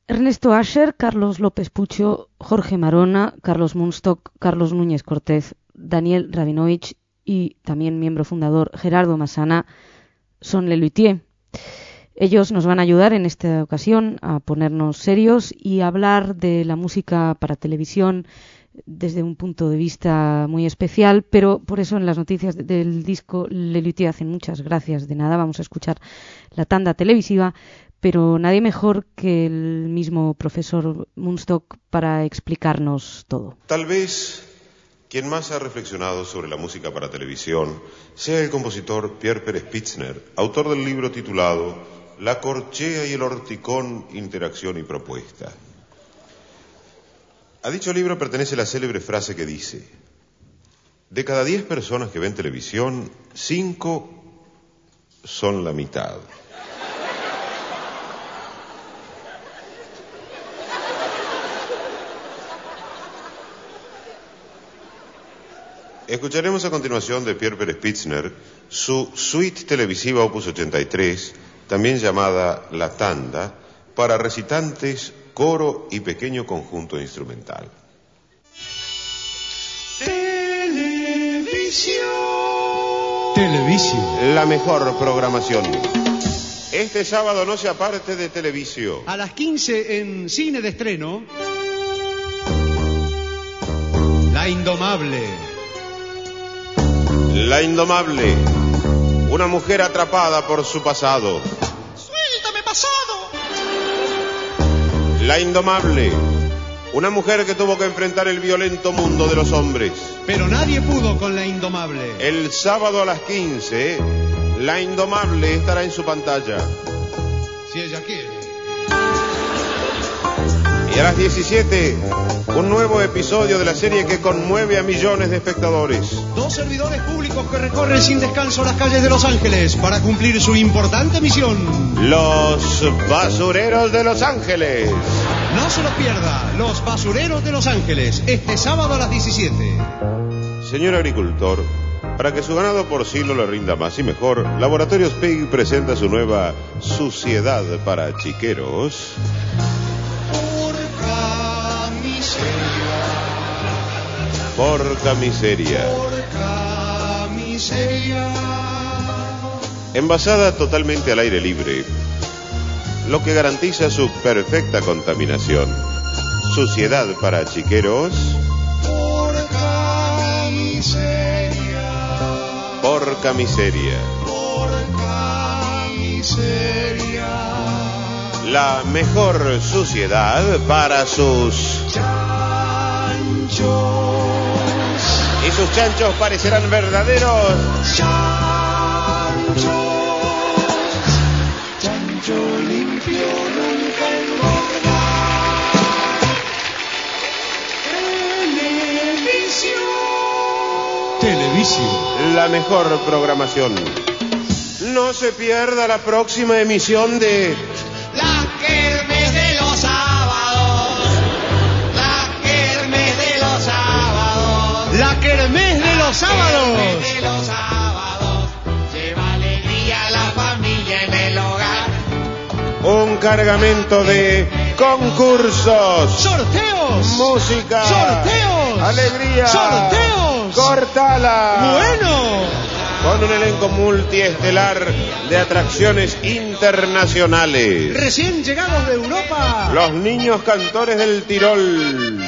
Ernesto Asher, Carlos López Pucho, Jorge Marona, Carlos Munstock, Carlos Núñez Cortez, Daniel Rabinovich y también miembro fundador Gerardo Massana son Le Luthier. Ellos nos van a ayudar en esta ocasión a ponernos serios y a hablar de la música para televisión desde un punto de vista muy especial, pero por eso en las noticias del disco Le Luthier hacen muchas gracias. De nada, vamos a escuchar la tanda televisiva, pero nadie mejor que el mismo profesor Munstock para explicarnos todo. Tal vez quien más ha reflexionado sobre la música para televisión sea el compositor Pierre Pérez Pitzner, autor del libro titulado La corchea y el horticón, interacción y propuesta. A dicho libro pertenece la célebre frase que dice: de cada 10 personas que ven televisión, 5 son la mitad. Escucharemos a continuación de Pierre Pérez Pitzner su suite televisiva opus 83, también llamada La Tanda, para recitantes, coro y pequeño conjunto instrumental. Televisión. La mejor programación. Este sábado no se aparte de Televisión. A las 15 en Cine de Estreno, La Indomable. La Indomable, una mujer atrapada por su pasado. ¡Suéltame, pasado! La Indomable, una mujer que tuvo que enfrentar el violento mundo de los hombres. Pero nadie pudo con La Indomable. El sábado a las 15, La Indomable estará en su pantalla. Si ella quiere. Y a las 17, un nuevo episodio de la serie que conmueve a millones de espectadores. 2 servidores públicos que recorren sin descanso las calles de Los Ángeles para cumplir su importante misión. Los basureros de Los Ángeles. No se lo pierda, Los Basureros de Los Ángeles, este sábado a las 17. Señor agricultor, para que su ganado porcino le rinda más y mejor, Laboratorios Pig presenta su nueva Suciedad para Chiqueros. Porca miseria. Porca miseria. Envasada totalmente al aire libre, lo que garantiza su perfecta contaminación. Suciedad para chiqueros. Porca miseria. Porca miseria. Porca miseria. La mejor suciedad para sus chanchos. Y sus chanchos parecerán verdaderos Chanchos. Chancho limpio nunca engorda. Televisión. la mejor programación. No se pierda la próxima emisión de La Kermés de los sábados. La Kermés de los sábados. La Kermés de los sábados. Kermés de los sábados. Lleva alegría a la familia en el hogar. un cargamento de concursos, Sorteos. música, Sorteos. alegría, Sorteos. Cortala. Bueno. Con un elenco multiestelar de atracciones internacionales. Recién llegados de Europa. Los niños cantores del Tirol.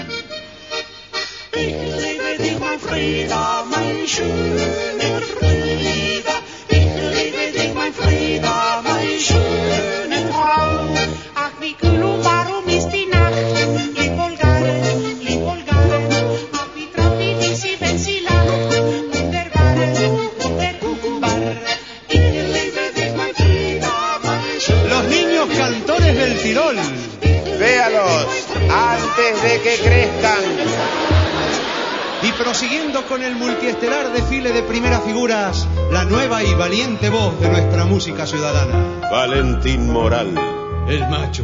Los niños cantores del Tirol. Véalos antes de que crezcan. Y prosiguiendo con el multiestelar desfile de primeras figuras, la nueva y valiente voz de nuestra música ciudadana. Valentín Moral. El macho.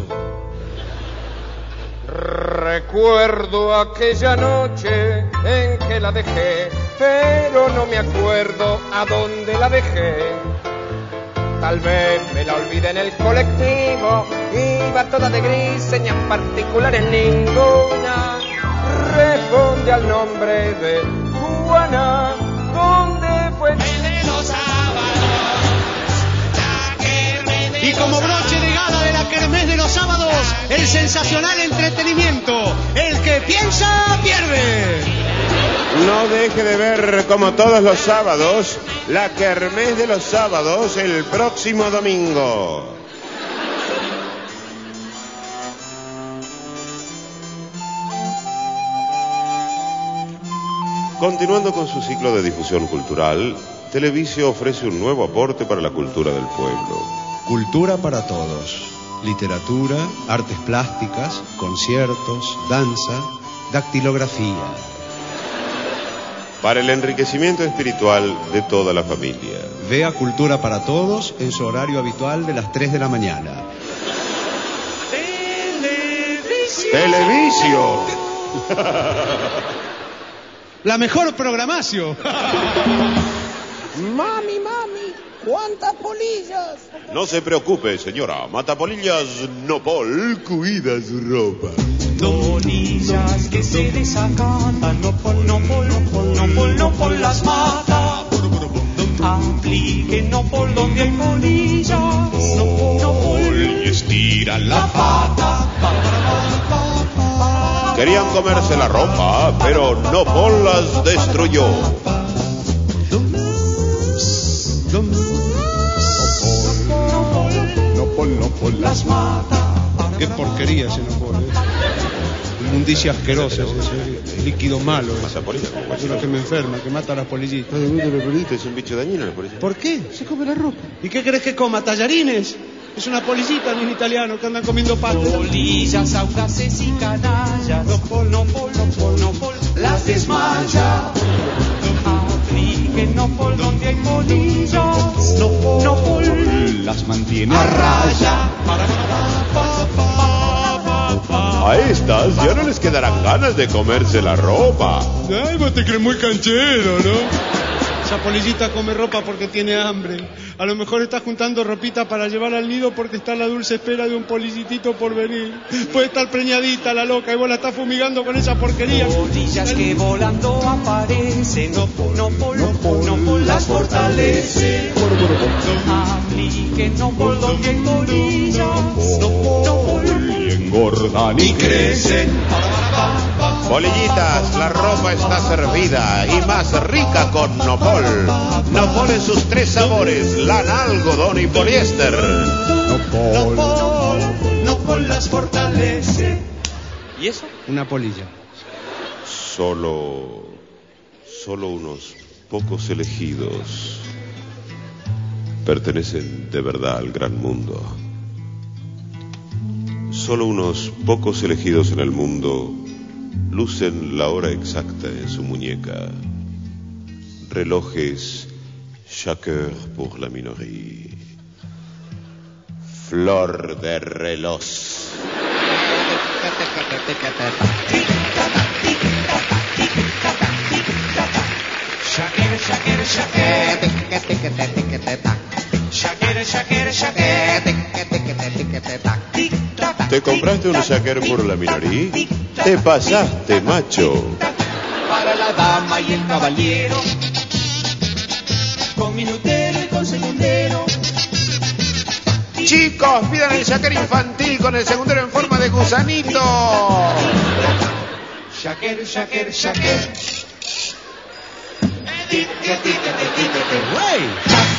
Recuerdo aquella noche en que la dejé, pero no me acuerdo a dónde la dejé. Tal vez me la olvidé en el colectivo, iba toda de gris, señas particulares ninguna, responde al nombre de Juana. ¿Dónde fue? El de los sábados, la kermés de Y como broche de gala de la kermés de los sábados, el sensacional entretenimiento. El que piensa, pierde. No deje de ver, como todos los sábados, la kermés de los sábados el próximo domingo. Continuando con su ciclo de difusión cultural, Televisio ofrece un nuevo aporte para la cultura del pueblo. Cultura para todos. Literatura, artes plásticas, conciertos, danza, dactilografía. Para el enriquecimiento espiritual de toda la familia. Vea Cultura para Todos en su horario habitual de las 3 de la mañana. ¡Televisio! La mejor programación. Mami, ¿cuántas polillas? No se preocupe, señora. Matapolillas Nopol cuida su ropa. Polillas que se desacatan, no por las mata. Apliquen no por donde hay polillas, no por Y estira la pata. Querían comerse la ropa, pero Nopol las destruyó. Nopol las mata. Qué porquería ese Nopol, Inmundicia asquerosa, ese líquido malo. Matapolillas, como Es lo que me enferma, que mata a las polillitas. Es un bicho dañino la polilla. ¿Por qué? Se come la ropa. ¿Y qué querés que coma? ¿Tallarines? Es una polillita, no un italiano que andan comiendo pastas. polillas audaces y canallas, no por las desmaya. Apliquen no por donde hay polillas, no por las mantiene a raya. A estas ya no les quedarán ganas de comerse la ropa. Ay, vos te crees muy canchero, ¿no? Esa polillita come ropa porque tiene hambre. A lo mejor está juntando ropita para llevar al nido porque está a la dulce espera de un polillitito por venir. Puede estar preñadita la loca y vos la estás fumigando con esa porquería. polillas que volando aparecen, no por las fortalece. Apliquen no por donde hay polillas, no por Y engordan y crecen. Polillitas, la ropa está servida y más rica con Nopol. Nopol en sus 3 sabores, lana, algodón y poliéster. No por las fortalece. ¿Y eso? Una polilla. Solo unos pocos elegidos pertenecen de verdad al gran mundo. Solo unos pocos elegidos en el mundo lucen la hora exacta en su muñeca. Relojes Chacun pour la minoría. Flor de reloj. ¿Te compraste un shaker por la minoría? Te pasaste, macho. Para la dama y el caballero, con minutero y con segundero. Chicos, pidan el shaker infantil con el segundero en forma de gusanito. Shaker. ¡Wey!